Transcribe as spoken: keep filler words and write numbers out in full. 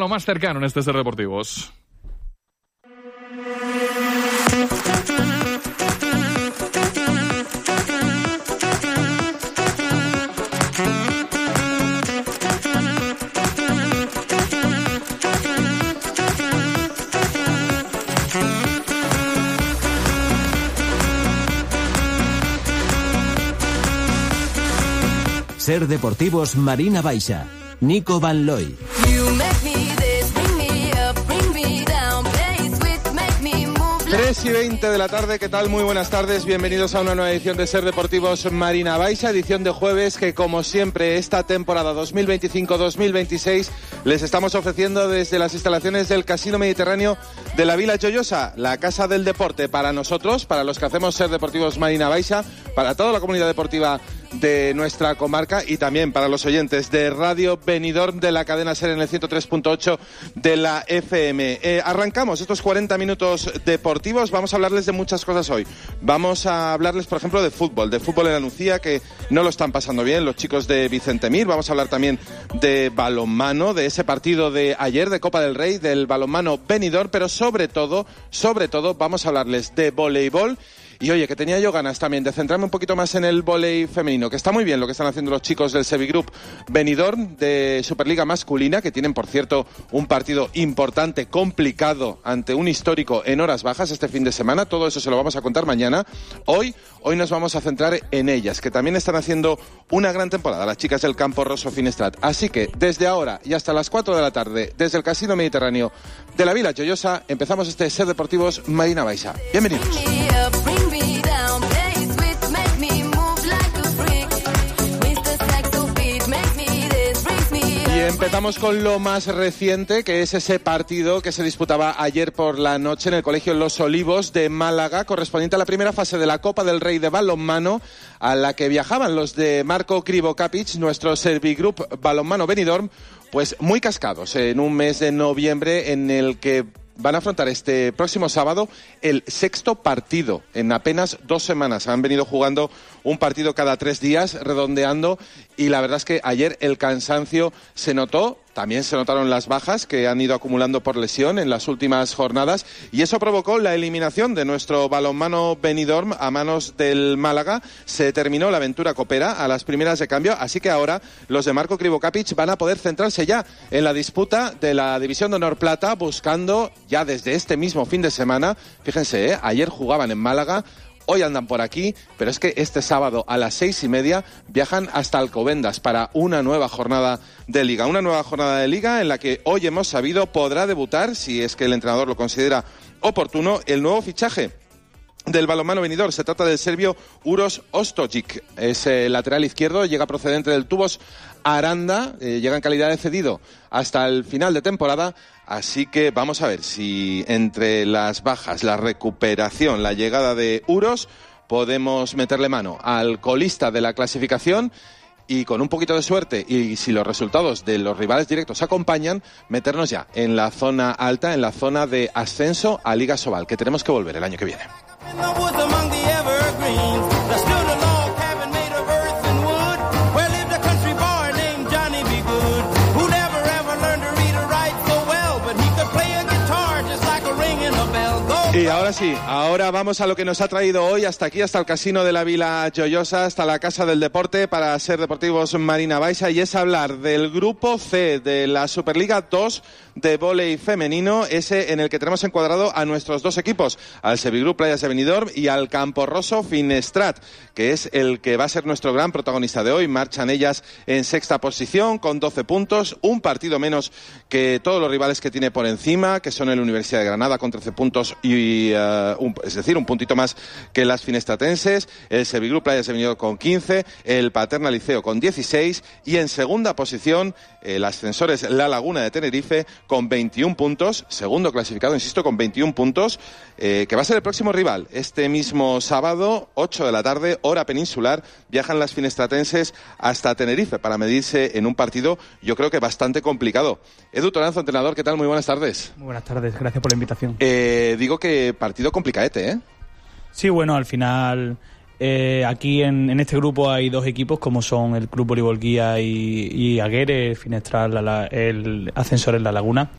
lo más cercano en este Ser Deportivos. Ser Deportivos Marina Baixa, Nico Van Looy. tres y veinte de la tarde, ¿qué tal? Muy buenas tardes, bienvenidos a una nueva edición de Ser Deportivos Marina Baixa, edición de jueves que, como siempre, esta temporada dos mil veinticinco dos mil veintiséis les estamos ofreciendo desde las instalaciones del Casino Mediterráneo de la Vila Joyosa, la casa del deporte para nosotros, para los que hacemos Ser Deportivos Marina Baixa, para toda la comunidad deportiva de nuestra comarca y también para los oyentes de Radio Benidorm de la cadena SER en el ciento tres punto ocho de la F M. Eh, arrancamos estos cuarenta minutos deportivos, vamos a hablarles de muchas cosas hoy. Vamos a hablarles, por ejemplo, de fútbol, de fútbol en la Nucía, que no lo están pasando bien los chicos de Vicente Mir. Vamos a hablar también de balonmano, de ese partido de ayer de Copa del Rey, del balonmano Benidorm, pero sobre todo, sobre todo, vamos a hablarles de voleibol. Y oye, que tenía yo ganas también de centrarme un poquito más en el vóley femenino, que está muy bien lo que están haciendo los chicos del Sevigroup Benidorm de Superliga masculina, que tienen, por cierto, un partido importante, complicado, ante un histórico en horas bajas este fin de semana. Todo eso se lo vamos a contar mañana. Hoy, hoy nos vamos a centrar en ellas, que también están haciendo una gran temporada, las chicas del Campo Rosso Finestrat. Así que, desde ahora y hasta las cuatro de la tarde, desde el Casino Mediterráneo de la Vila Joyosa, empezamos este Ser Deportivos Marina Baixa. Bienvenidos. Y empezamos con lo más reciente, que es ese partido que se disputaba ayer por la noche en el Colegio Los Olivos de Málaga, correspondiente a la primera fase de la Copa del Rey de balonmano, a la que viajaban los de Marco Krivokapic, nuestro Servigroup Balonmano Benidorm, pues muy cascados en un mes de noviembre en el que van a afrontar este próximo sábado el sexto partido en apenas dos semanas. Han venido jugando un partido cada tres días, redondeando, y la verdad es que ayer el cansancio se notó. También se notaron las bajas que han ido acumulando por lesión en las últimas jornadas, y eso provocó la eliminación de nuestro balonmano Benidorm a manos del Málaga. Se terminó la aventura copera a las primeras de cambio, así que ahora los de Marco Krivokapic van a poder centrarse ya en la disputa de la División de Honor Plata, buscando ya desde este mismo fin de semana. Fíjense, ¿eh? Ayer jugaban en Málaga, hoy andan por aquí, pero es que este sábado a las seis y media viajan hasta Alcobendas para una nueva jornada de Liga. Una nueva jornada de Liga en la que hoy hemos sabido podrá debutar, si es que el entrenador lo considera oportuno, el nuevo fichaje del balonmano Benidorm. Se trata del serbio Uroš Ostojic. Es el lateral izquierdo, llega procedente del Tubos Aranda, eh, llega en calidad de cedido hasta el final de temporada. Así que vamos a ver si entre las bajas, la recuperación, la llegada de Uroš, podemos meterle mano al colista de la clasificación y, con un poquito de suerte, y si los resultados de los rivales directos acompañan, meternos ya en la zona alta, en la zona de ascenso a Liga Sobal, que tenemos que volver el año que viene. Y ahora sí, ahora vamos a lo que nos ha traído hoy hasta aquí, hasta el Casino de la Vila Joyosa, hasta la Casa del Deporte para Ser Deportivos Marina Baixa, y es hablar del Grupo C de la Superliga dos de vóley femenino, ese en el que tenemos encuadrado a nuestros dos equipos, al Sevigroup Playas de Benidorm y al Campo Rosso Finestrat, que es el que va a ser nuestro gran protagonista de hoy. Marchan ellas en sexta posición con doce puntos, un partido menos que todos los rivales que tiene por encima, que son el Universidad de Granada con trece puntos y Y, uh, un, es decir, un puntito más que las finestratenses, el Sevigroup Playas de Benidorm con quince, el Paterna Liceo con dieciséis, y en segunda posición el Ascensores La Laguna de Tenerife con veintiún puntos, segundo clasificado, insisto, con veintiún puntos, eh, que va a ser el próximo rival. Este mismo sábado, ocho de la tarde, hora peninsular, viajan las finestratenses hasta Tenerife para medirse en un partido, yo creo que bastante complicado. Edu Toranzo, entrenador, ¿qué tal? Muy buenas tardes. Muy buenas tardes, gracias por la invitación. Eh, digo que partido complicadete, ¿eh? Sí, bueno, al final eh, aquí en, en este grupo hay dos equipos como son el Club Voleibol Guía y, y Aguere, Finestral, la, la, el Ascensor en La Laguna.